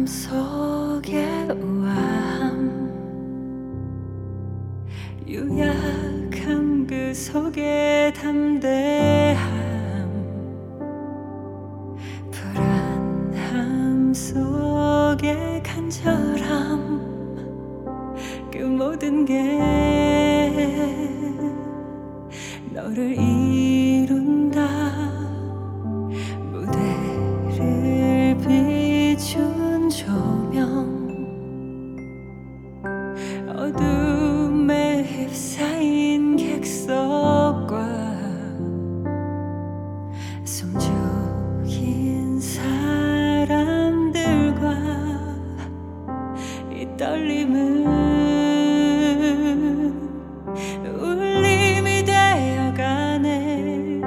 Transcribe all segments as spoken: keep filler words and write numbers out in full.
속의 우아함, 유약함 그 속의 담대함, 불안함 속의 간절함, 그 모든 게 너를 이룬다. 무대를 비춘 조명, 어둠에 휩싸인 객석과 숨죽인 사람들과 이 떨림은 울림이 되어가네.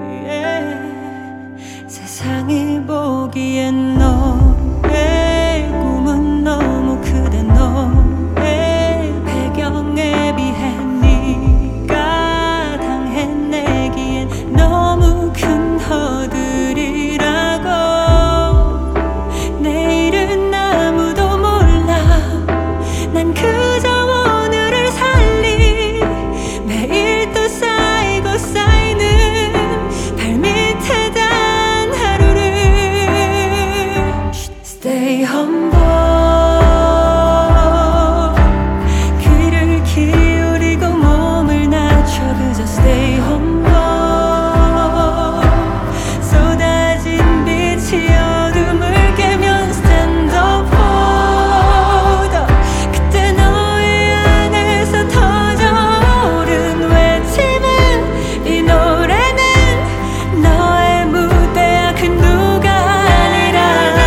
세상이 보기엔 너의 꿈은 너무 크대. 너의 배경에 비해 네가 당해내기엔 너무 큰 허들이라고. 내일은 아무도 몰라. 난 그저 오늘을 살리. 매일 또 쌓이고 쌓이는 발밑에 단 하루를. Stay humble. 귀를 기울이고 몸을 낮춰. 그저 stay humble. 쏟아진 빛이 어둠을 깨면 stand up hold up. 그때 너의 안에서 터져오른 외침은, 이 노래는 너의 무대야 그 누가 아니라.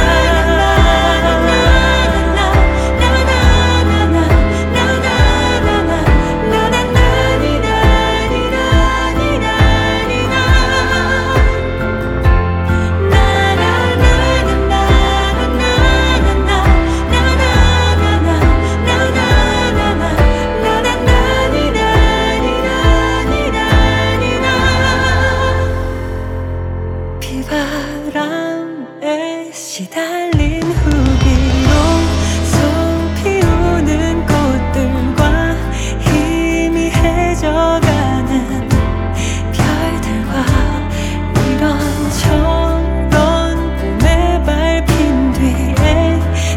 비바람에 시달린 후기로 속 피우는 꽃들과 희미해져가는 별들과 이런저런 꿈에 밟힌 뒤에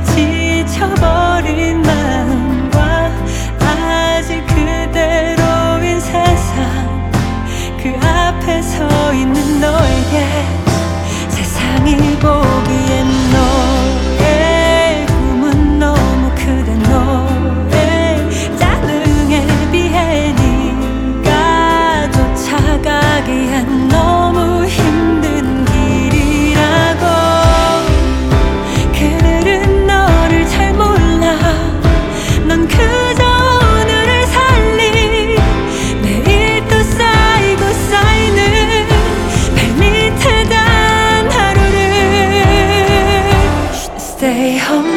지쳐버린 마음과 아직 그대로인 세상, 그 앞에 서 있는 너에게 세상이 보기엔 너의 꿈은 너무 크대. 너의 재능에 비해 네가 쫓아가기엔 너무 힘든 길이라고. 그들은 너를 잘 몰라. 넌 그저 오늘을 살리. 매일 또 쌓이고 쌓이는 발밑에 단 하루를. Stay home.